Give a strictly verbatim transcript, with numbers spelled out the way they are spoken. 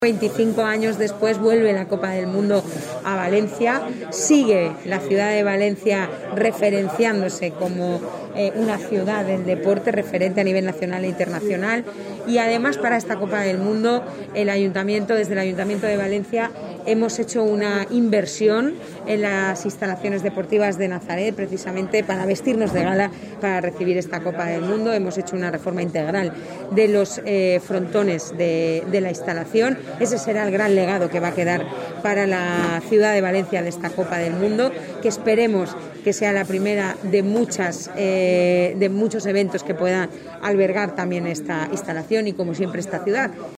veinticinco años después vuelve la Copa del Mundo a Valencia, sigue la ciudad de Valencia referenciándose como eh, una ciudad del deporte referente a nivel nacional e internacional, y además para esta Copa del Mundo el Ayuntamiento, desde el Ayuntamiento de Valencia, hemos hecho una inversión en las instalaciones deportivas de Nazaret precisamente para vestirnos de gala para recibir esta Copa del Mundo. Hemos hecho una reforma integral de los eh, frontones de, de la instalación. Ese será el gran legado que va a quedar para la ciudad de Valencia de esta Copa del Mundo, que esperemos que sea la primera de muchas eh, de muchos eventos que puedan albergar también esta instalación y, como siempre, esta ciudad.